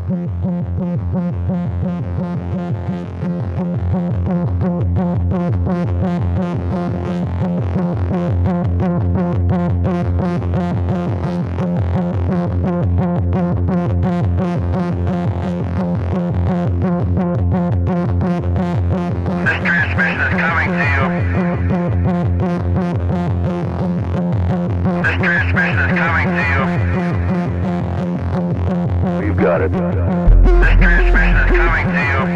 We've got it. This transmission is coming to you.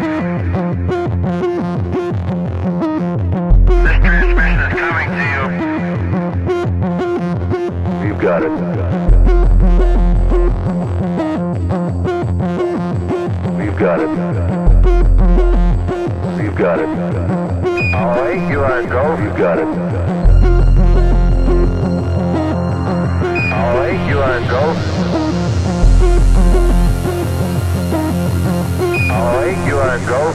This transmission is coming to you. We've got it. We've got it. We've got it. All right, you are go. We've got it. All right, you are go. All right, you are go.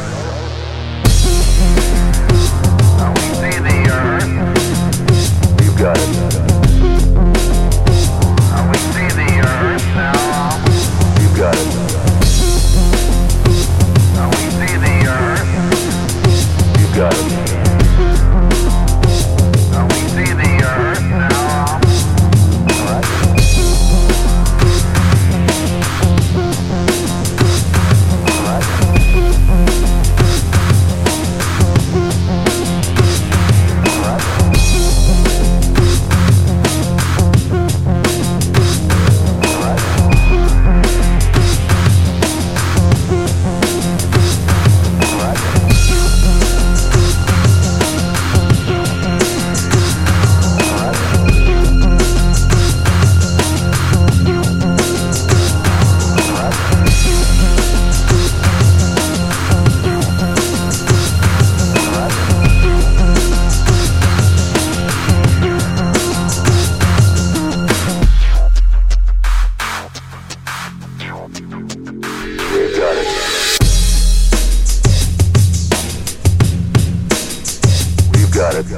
Now we see the earth. We've got it. Now we see the earth now. We've got it. Now we see the earth. We've got it. Now we see the earth now. All right. All right. All right. All right. All right. We've got it. We've got it.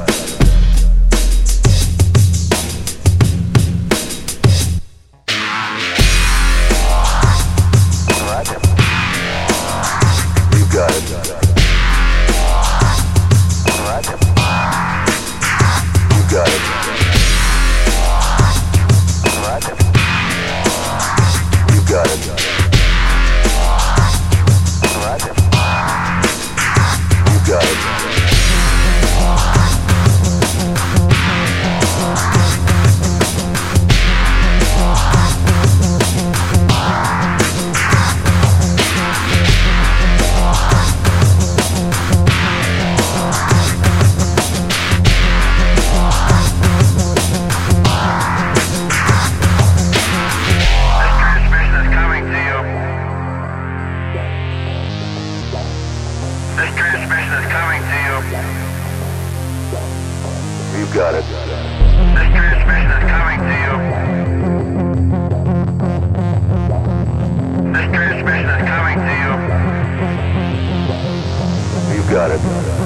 All right. We've got it. All right. We've got it. All right. We've got it. All right. We've got it. This transmission is coming to you. This transmission is coming to you. We've got it. This transmission is coming to you. This transmission is coming to you. We've got it.